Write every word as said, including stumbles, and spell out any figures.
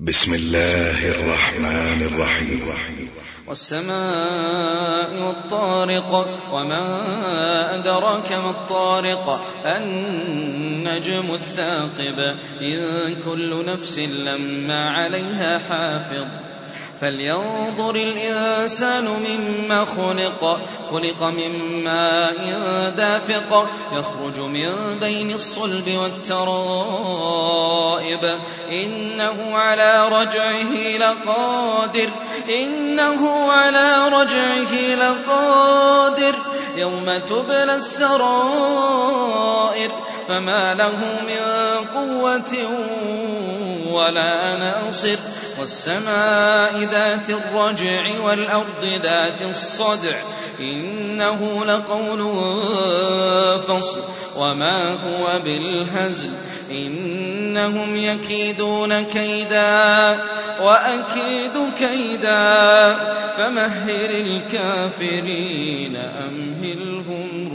بسم الله الرحمن الرحيم. والسماء والطارق وما أدراك ما الطارق النجم الثاقب إن كل نفس لما عليها حافظ فلينظر الإنسان مما خلق خلق من ماء دافق يخرج من بين الصلب والترائب إنه على رجعه لقادر إنه على رجعه لقادر يوم تبلى السرائر فما له من قوة ولا ناصر والسماء ذات الرجع والأرض ذات الصدع إنه لقول فصل وما هو بالهزل إنهم يكيدون كيدا وأكيد كيدا فمهل الكافرين أمهلهم